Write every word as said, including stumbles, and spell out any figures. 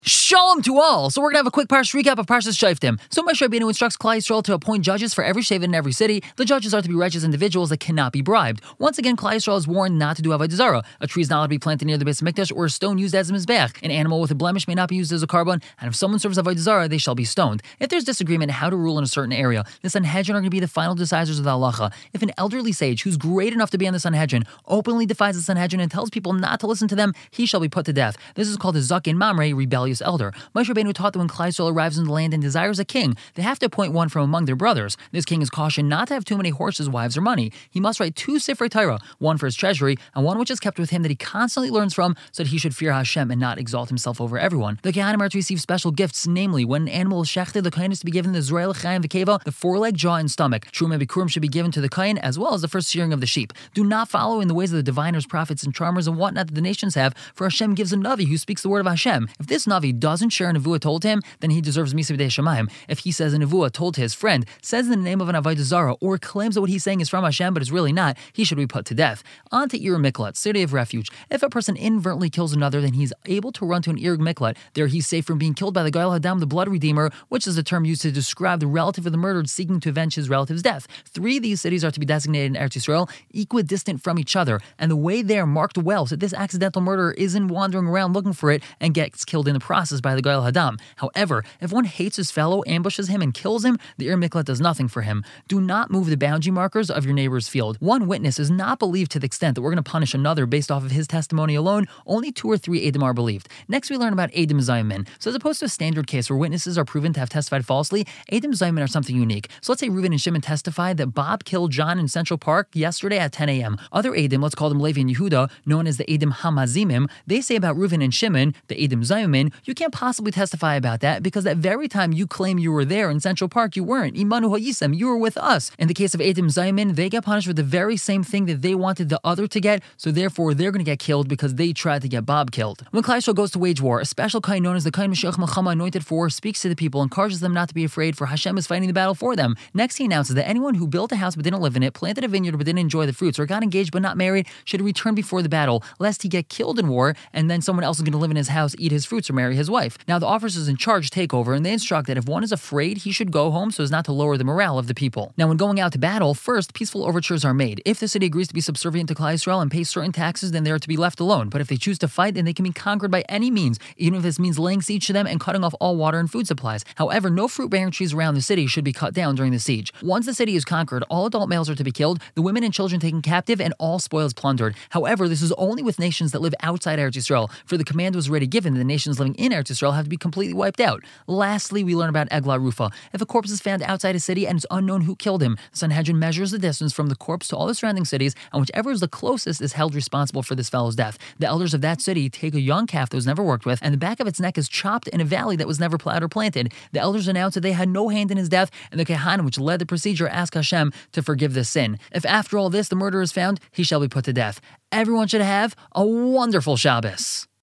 Shalom to all! So we're going to have a quick Parsha recap of Parshas Shoftim. So Moshe Rabbeinu instructs Klal Yisrael to appoint judges for every Shevet in every city. The judges are to be righteous individuals that cannot be bribed. Once again, Klal Yisrael is warned not to do Avodah Zarah. A tree is not allowed to be planted near the Beis Hamikdash or a stone used as a mizbeach. An animal with a blemish may not be used as a carbon, and if someone serves Avodah Zarah, they shall be stoned. If there's disagreement how to rule in a certain area, the Sanhedrin are going to be the final decisors of the halacha. If an elderly sage who's great enough to be on the Sanhedrin openly defies the Sanhedrin and tells people not to listen to them, he shall be put to death. This is called a Zakin Mamre, rebellious elder. Moshe Rabbeinu taught that when Klal Yisrael arrives in the land and desires a king, they have to appoint one from among their brothers. This king is cautioned not to have too many horses, wives, or money. He must write two Sifrei Torah, one for his treasury and one which is kept with him that he constantly learns from, so that he should fear Hashem and not exalt himself over everyone. The Kohanim are to receive special gifts, namely, when an animal is shechted, the Kohen is to be given the Zerah L'chaim V'Keva, the foreleg, jaw, and stomach. Truma and Bikurim should be given to the Kohen, as well as the first shearing of the sheep. Do not follow in the ways of the diviners, prophets, and charmers and whatnot that the nations have, for Hashem gives a Navi who speaks the word of Hashem. If this Navi doesn't share a Nevuah told him, then he deserves Misa B'dei Shamayim. If he says a Nevuah told to his friend, says in the name of an Avodah Zarah, or claims that what he's saying is from Hashem but is really not, he should be put to death. On to Ir Miklat, city of refuge. If a person inadvertently kills another, then he's able to run to an Ir Miklat. There he's safe from being killed by the Goel Hadam, the blood redeemer, which is the term used to describe the relative of the murdered seeking to avenge his relative's death. Three of these cities are to be designated in Eretz Yisrael, equidistant from each other, and the way they are marked well so that this accidental murderer isn't wandering around looking for it and gets killed in the process by the Goel Hadam. However, if one hates his fellow, ambushes him, and kills him, the Ir Miklat does nothing for him. Do not move the boundary markers of your neighbor's field. One witness is not believed to the extent that we're going to punish another based off of his testimony alone. Only two or three Eidim are believed. Next, we learn about Eidim Zaymin. So as opposed to a standard case where witnesses are proven to have testified falsely, Eidim Zaymin are something unique. So let's say Reuven and Shimon testified that Bob killed John in Central Park yesterday at ten a.m. Other Eidim, let's call them Levi and Yehuda, known as the Eidim Hamazimim, they say about Reuven and Shimon, the Eidim Zaymin, you can't possibly testify about that because that very time you claim you were there in Central Park, you weren't. Imanu Ha'yisem, you were with us. In the case of Eidim Zaymin, they get punished for the very same thing that they wanted the other to get, so therefore they're going to get killed because they tried to get Bob killed. When Klal Yisrael goes to wage war, a special Kohen known as the Kohen Mashiach Melchama, anointed for war, speaks to the people, encourages them not to be afraid, for Hashem is fighting the battle for them. Next, he announces that anyone who built a house but didn't live in it, planted a vineyard but didn't enjoy the fruits, or got engaged but not married, should return before the battle, lest he get killed in war, and then someone else is going to live in his house, eat his fruits, or marry his wife. Now, the officers in charge take over, and they instruct that if one is afraid, he should go home so as not to lower the morale of the people. Now, when going out to battle, first, peaceful overtures are made. If the city agrees to be subservient to Klal Yisrael and pay certain taxes, then they are to be left alone. But if they choose to fight, then they can be conquered by any means, even if this means laying siege to them and cutting off all water and food supplies. However, no fruit-bearing trees around the city should be cut down during the siege. Once the city is conquered, all adult males are to be killed, the women and children taken captive, and all spoils plundered. However, this is only with nations that live outside Eretz Yisrael, for the command was already given that the nations living in Eretz Yisrael have to be completely wiped out. Lastly, we learn about Eglah Rufa. If a corpse is found outside a city and it's unknown who killed him, the Sanhedrin measures the distance from the corpse to all the surrounding cities, and whichever is the closest is held responsible for this fellow's death. The elders of that city take a young calf that was never worked with, and the back of its neck is chopped in a valley that was never plowed or planted. The elders announce that they had no hand in his death, and the Kohanim, which led the procedure, ask Hashem to forgive this sin. If after all this the murderer is found, he shall be put to death. Everyone should have a wonderful Shabbos.